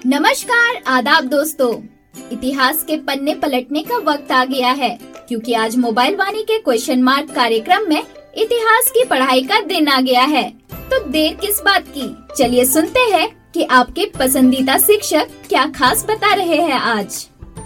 नमस्कार, आदाब दोस्तों। इतिहास के पन्ने पलटने का वक्त आ गया है, क्योंकि आज मोबाइल वाणी के क्वेश्चन मार्क कार्यक्रम में इतिहास की पढ़ाई का दिन आ गया है। तो देर किस बात की, चलिए सुनते हैं कि आपके पसंदीदा शिक्षक क्या खास बता रहे हैं आज।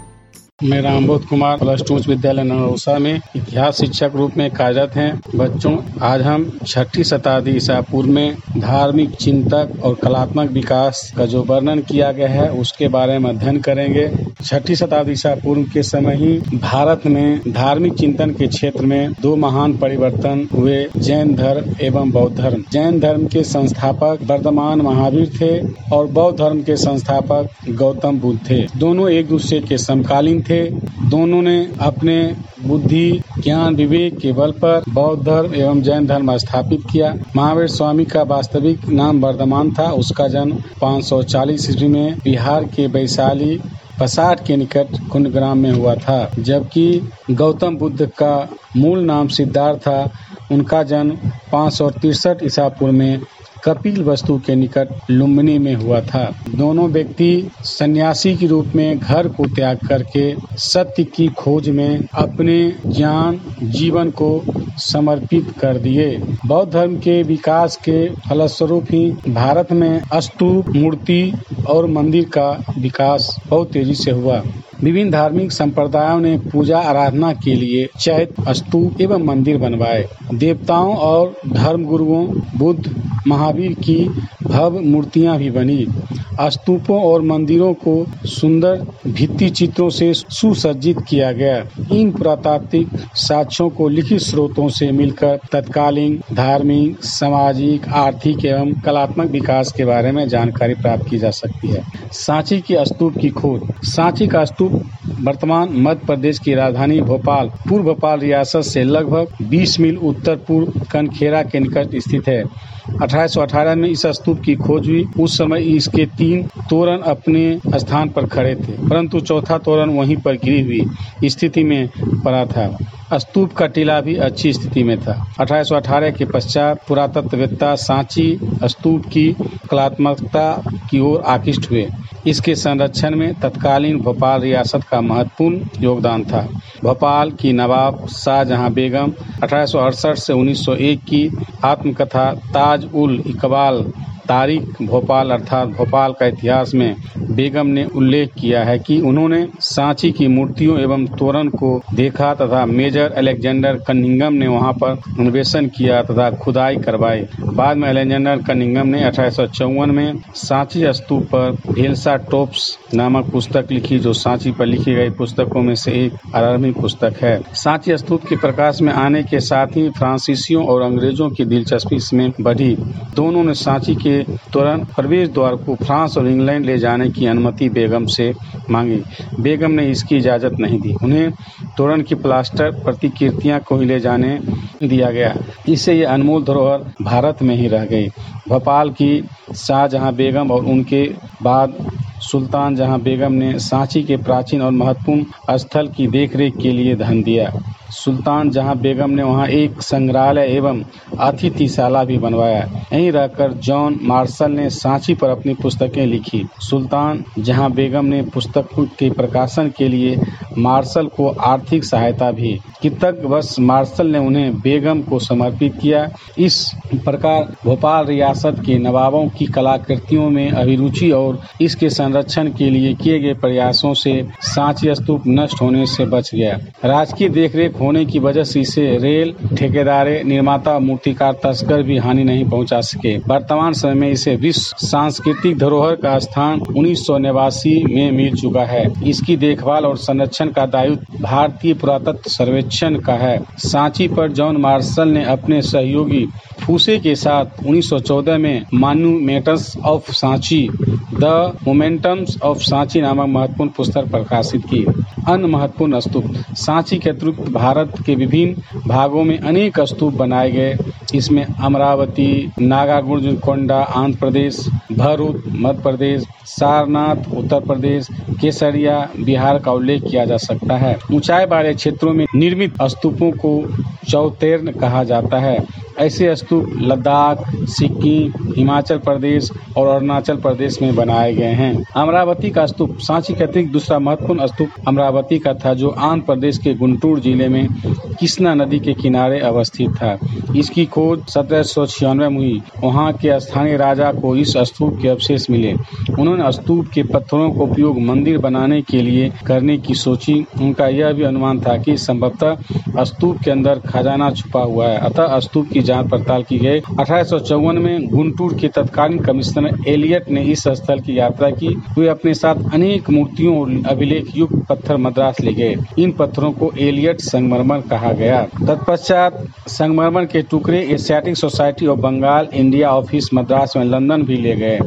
मैं रामबोध कुमार +2 उच्च विद्यालय नरौसा में इतिहास शिक्षक रूप में कार्यरत हैं। बच्चों, आज हम 6ठी शताब्दी ईसा पूर्व में धार्मिक चिंतक और कलात्मक विकास का जो वर्णन किया गया है उसके बारे में अध्ययन करेंगे। 6ठी शताब्दी ईसा पूर्व के समय ही भारत में धार्मिक चिंतन के क्षेत्र में दो महान परिवर्तन हुए, जैन धर्म एवं बौद्ध धर्म। जैन धर्म के संस्थापक वर्धमान महावीर थे और बौद्ध धर्म के संस्थापक गौतम बुद्ध थे। दोनों एक दूसरे के समकालीन थे। दोनों ने अपने बुद्धि, ज्ञान, विवेक के बल पर बौद्ध धर्म एवं जैन धर्म स्थापित किया। महावीर स्वामी का वास्तविक नाम वर्धमान था। उसका जन्म 540 ईस्वी में बिहार के वैशाली पसाट के निकट कुंडग्राम में हुआ था, जबकि गौतम बुद्ध का मूल नाम सिद्धार्थ था। उनका जन्म 563 ईसा पूर्व में कपिल वस्तु के निकट लुम्बिनी में हुआ था। दोनों व्यक्ति सन्यासी के रूप में घर को त्याग करके सत्य की खोज में अपने ज्ञान जीवन को समर्पित कर दिए। बौद्ध धर्म के विकास के फलस्वरूप ही भारत में स्तूप, मूर्ति और मंदिर का विकास बहुत तेजी से हुआ। विभिन्न धार्मिक संप्रदायों ने पूजा आराधना के लिए चैत्य, स्तूप एवं मंदिर बनवाए। देवताओं और धर्म गुरुओं बुद्ध, महावीर की भव्य मूर्तियां भी बनी। स्तूपों और मंदिरों को सुंदर भित्ति चित्रों से सुसज्जित किया गया। इन पुरातात्विक साक्ष्यों को लिखित स्रोतों से मिलकर तत्कालीन धार्मिक, सामाजिक, आर्थिक एवं कलात्मक विकास के बारे में जानकारी प्राप्त की जा सकती है। सांची के स्तूप की खोज। सांची का स्तूप वर्तमान मध्य प्रदेश की राजधानी भोपाल, पूर्व भोपाल रियासत से लगभग 20 मील उत्तर पूर्व कनखेरा के निकट स्थित है। 1818 में इस स्तूप की खोज हुई। उस समय इसके 3 तोरण अपने स्थान पर खड़े थे, परंतु चौथा तोरण वहीं पर गिरी हुई स्थिति में पड़ा था। स्तूप का टीला भी अच्छी स्थिति में था। 1818 के पश्चात पुरातत्ववेत्ता सांची स्तूप की कलात्मकता की ओर आकृष्ट हुए। इसके संरक्षण में तत्कालीन भोपाल रियासत का महत्वपूर्ण योगदान था। भोपाल की नवाब शाहजहां बेगम 1868 से 1901 की आत्मकथा ताज उल इकबाल तारीख भोपाल अर्थात भोपाल का इतिहास में बेगम ने उल्लेख किया है कि उन्होंने सांची की मूर्तियों एवं तोरण को देखा तथा मेजर अलेक्जेंडर कनिंघम ने वहां पर अन्वेषण किया तथा खुदाई करवाई। बाद में अलेक्जेंडर कनिंघम ने 1854 में सांची स्तूप पर भेल्सा टॉप्स नामक पुस्तक लिखी, जो सांची पर लिखी गई पुस्तकों में से एक 18वीं पुस्तक है। सांची स्तूप के प्रकाश में आने के साथ ही फ्रांसीसियों और अंग्रेजों की दिलचस्पी इसमें बढ़ी। दोनों ने सांची के तुरंत प्रवेश द्वार को फ्रांस और इंग्लैंड ले जाने की अनुमति बेगम से मांगी। बेगम ने इसकी इजाजत नहीं दी। उन्हें तोरण की प्लास्टर प्रतिकृतियां को ही ले जाने दिया गया। इससे ये अनमोल धरोहर भारत में ही रह गई। भोपाल की शाहजहां बेगम और उनके बाद सुल्तान जहां बेगम ने सांची के प्राचीन और महत्वपूर्ण स्थल की देखरेख के लिए धन दिया। सुल्तान जहां बेगम ने वहां एक संग्रहालय एवं अतिथिशाला भी बनवाया। यहीं रहकर जॉन मार्शल ने सांची पर अपनी पुस्तकें लिखी। सुल्तान जहां बेगम ने पुस्तकों के प्रकाशन के लिए मार्शल को आर्थिक सहायता भी। कृतज्ञवश मार्शल ने उन्हें बेगम को समर्पित किया। इस प्रकार भोपाल रियासत के नवाबों की कलाकृतियों में अभिरुचि और इसके संरक्षण के लिए किए गए प्रयासों से सांची स्तूप नष्ट होने से बच गया। राजकीय देखरेख होने की वजह से इसे रेल, ठेकेदारे, निर्माता, मूर्तिकार, तस्कर भी हानि नहीं पहुंचा सके। वर्तमान समय में इसे विश्व सांस्कृतिक धरोहर का स्थान 1989 में मिल चुका है। इसकी देखभाल और संरक्षण का दायित्व भारतीय पुरातत्व सर्वेक्षण का है। सांची पर जॉन मार्शल ने अपने सहयोगी फूसे के साथ 1914 में monuments of Sanchi, the momentums of Sanchi नामक महत्वपूर्ण पुस्तक प्रकाशित की। अन्य महत्वपूर्ण स्तूप। सांची के अतिरिक्त भारत के विभिन्न भागों में अनेक स्तूप बनाए गए। इसमें अमरावती, नागार्जुनकोंडा आंध्र प्रदेश, भरूच मध्य प्रदेश, सारनाथ उत्तर प्रदेश, केसरिया बिहार का उल्लेख किया जा सकता है। ऊंचाई वाले क्षेत्रों में निर्मित स्तूपों को चौतेर्ण कहा जाता है। ऐसे स्तूप लद्दाख, सिक्किम, हिमाचल प्रदेश और अरुणाचल प्रदेश में बनाए गए हैं। अमरावती का स्तूप सांची के अतिरिक्त दूसरा महत्वपूर्ण स्तूप अमरावती का था, जो आंध्र प्रदेश के गुंटूर जिले में कृष्णा नदी के किनारे अवस्थित था। इसकी खोज 1796 में हुई। वहाँ के स्थानीय राजा को इस स्तूप के अवशेष मिले। उन्होंने स्तूप के पत्थरों का उपयोग मंदिर बनाने के लिए करने की सोची। उनका यह भी अनुमान था कि संभवतः स्तूप के अंदर खजाना छुपा हुआ है, अतः स्तूप की जांच पड़ताल की गई। 1854 में गुंटूर के तत्कालीन कमिश्नर एलियट ने इस स्थल की यात्रा की। वे अपने साथ अनेक मूर्तियों और अभिलेख युक्त पत्थर मद्रास ले गए। इन पत्थरों को एलियट संगमरमर कहा गया। तत्पश्चात संगमरमर के टुकड़े Asiatic Society of Bengal India office Madras में लंदन भी ले गए।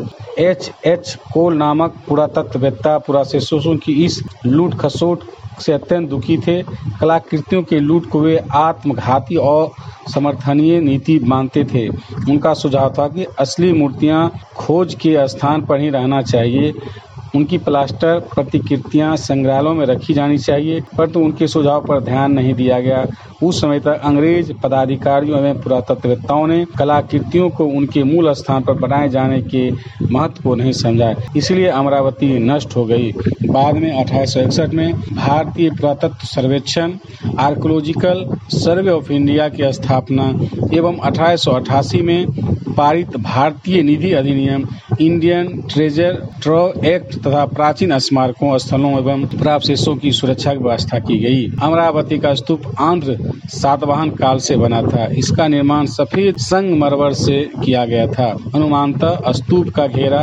H. कोल नामक पुरातत्ववेत्ता पुराशेषों की इस लूट खसोट से अत्यंत दुखी थे। कलाकृतियों के लूट को वे आत्मघाती और समर्थनीय नीति मानते थे। उनका सुझाव था कि असली मूर्तियां खोज के स्थान पर ही रहना चाहिए। उनकी प्लास्टर प्रतिकृतियां संग्रहालयों में रखी जानी चाहिए, परंतु उनके सुझाव पर ध्यान नहीं दिया गया। उस समय तक अंग्रेज पदाधिकारियों एवं पुरातत्ववेत्ताओं ने कलाकृतियों को उनके मूल स्थान पर बनाए जाने के महत्व को नहीं समझा, इसलिए अमरावती नष्ट हो गई। बाद में 1861 में भारतीय पुरातत्व सर्वेक्षण आर्कोलॉजिकल सर्वे ऑफ इंडिया की स्थापना एवं 1888 में पारित भारतीय निधि अधिनियम, इंडियन ट्रेजर ट्रव एक्ट तथा प्राचीन स्मारकों, स्थलों एवं पुरावशेषों की सुरक्षा की व्यवस्था की गई। अमरावती का स्तूप आंध्र सातवाहन काल से बना था। इसका निर्माण सफेद संगमरमर से किया गया था। अनुमानतः स्तूप का घेरा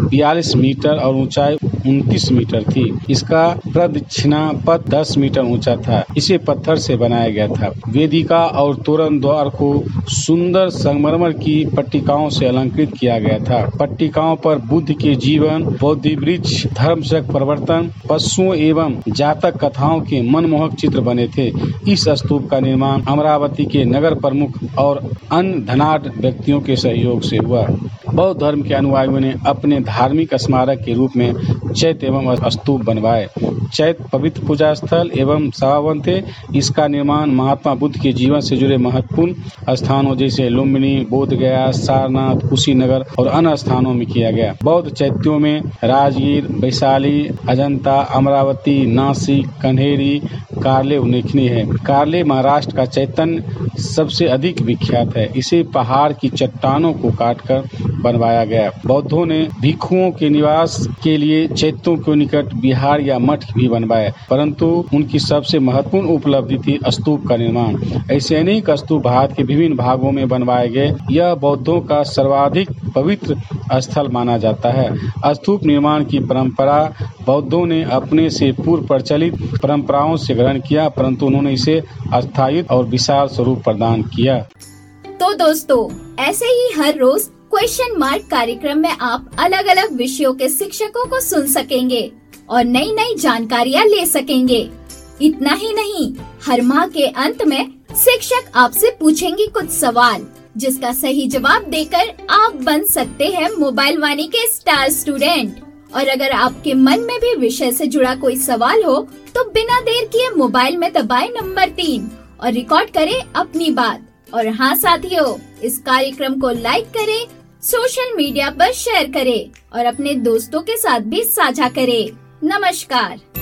42 मीटर और ऊंचाई 29 मीटर थी। इसका प्रदक्षिणा पथ 10 मीटर ऊंचा था। इसे पत्थर से बनाया गया था। वेदिका और तोरण द्वार को सुंदर संगमरमर की पट्टिकाओं से अलंकृत किया गया था। पट्टिकाओं पर बुद्ध के जीवन, बोधि वृक्ष, धर्मचक्र प्रवर्तन, पशुओं एवं जातक कथाओं के मनमोहक चित्र बने थे। इस स्तूप का निर्माण अमरावती के नगर प्रमुख और अन्य धनाढ्य व्यक्तियों के सहयोग से हुआ। बौद्ध धर्म के अनुयायियों ने अपने धार्मिक स्मारक के रूप में चैत्य एवं स्तूप बनवाए। चैत्य पवित्र पूजा स्थल एवं सभावन थे। इसका निर्माण महात्मा बुद्ध के जीवन से जुड़े महत्वपूर्ण स्थानों जैसे लुम्बिनी, बोधगया, सारनाथ, कुशीनगर और अन्य स्थानों में किया गया। बौद्ध चैत्यों में राजगीर, वैशाली, अजंता, अमरावती, नासिक, कन्हेरी, कार्ले उल्लेखनीय है। कार्ले महाराष्ट्र का चैतन्य सबसे अधिक विख्यात है। इसे पहाड़ की चट्टानों को काटकर बनवाया गया। बौद्धों ने भिक्षुओं के निवास के लिए चैत्यों के निकट विहार या मठ भी बनवाए, परंतु उनकी सबसे महत्वपूर्ण उपलब्धि थी स्तूप का निर्माण। ऐसे अनेक स्तूप भारत के विभिन्न भागों में बनवाए गए। यह बौद्धों का सर्वाधिक पवित्र स्थल माना जाता है। स्तूप निर्माण की परंपरा बौद्धों ने अपने से पूर्व प्रचलित परंपराओं से ग्रहण किया, परंतु उन्होंने इसे स्थायित्व और विशाल स्वरूप प्रदान किया। तो दोस्तों, ऐसे ही हर रोज क्वेश्चन मार्क कार्यक्रम में आप अलग अलग विषयों के शिक्षकों को सुन सकेंगे और नई नई जानकारियाँ ले सकेंगे। इतना ही नहीं, हर माह के अंत में शिक्षक आपसे पूछेंगे कुछ सवाल, जिसका सही जवाब देकर आप बन सकते हैं मोबाइल वाणी के स्टार स्टूडेंट। और अगर आपके मन में भी विषय से जुड़ा कोई सवाल हो तो बिना देर किए मोबाइल में दबाएं नंबर 3 और रिकॉर्ड करें अपनी बात। और हाँ साथियों, इस कार्यक्रम को लाइक करें, सोशल मीडिया पर शेयर करें और अपने दोस्तों के साथ भी साझा करें। नमस्कार।